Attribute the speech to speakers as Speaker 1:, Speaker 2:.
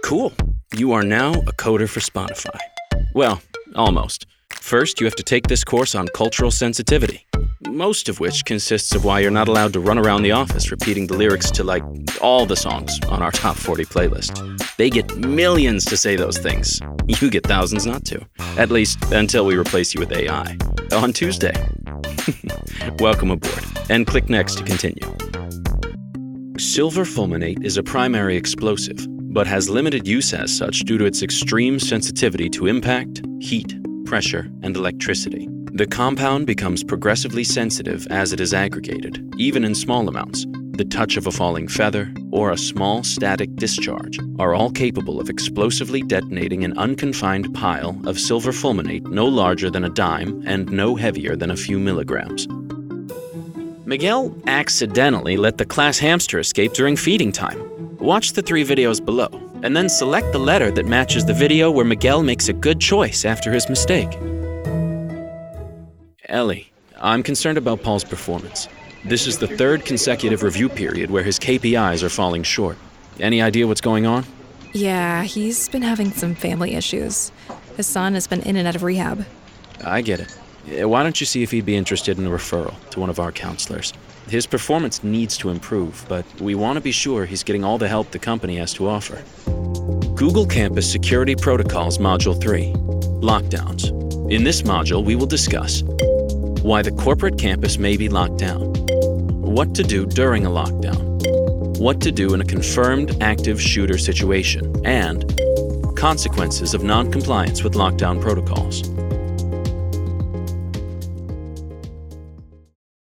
Speaker 1: Cool. You are now a coder for Spotify. Well, almost. First, you have to take this course on cultural sensitivity, most of which consists of why you're not allowed to run around the office repeating the lyrics to, all the songs on our top 40 playlist. They get millions to say those things. You get thousands not to. At least, until we replace you with AI. On Tuesday. Welcome aboard. And click next to continue. Silver fulminate is a primary explosive, but has limited use as such due to its extreme sensitivity to impact, heat, pressure, and electricity. The compound becomes progressively sensitive as it is aggregated, even in small amounts. The touch of a falling feather or a small static discharge are all capable of explosively detonating an unconfined pile of silver fulminate no larger than a dime and no heavier than a few milligrams. Miguel accidentally let the class hamster escape during feeding time. Watch the 3 videos below, and then select the letter that matches the video where Miguel makes a good choice after his mistake. Ellie, I'm concerned about Paul's performance. This is the 3rd consecutive review period where his KPIs are falling short. Any idea what's going on?
Speaker 2: Yeah, he's been having some family issues. His son has been in and out of rehab.
Speaker 1: I get it. Why don't you see if he'd be interested in a referral to one of our counselors? His performance needs to improve, but we want to be sure he's getting all the help the company has to offer. Google Campus Security Protocols Module 3, Lockdowns. In this module, we will discuss why the corporate campus may be locked down, what to do during a lockdown, what to do in a confirmed active shooter situation, and consequences of non-compliance with lockdown protocols.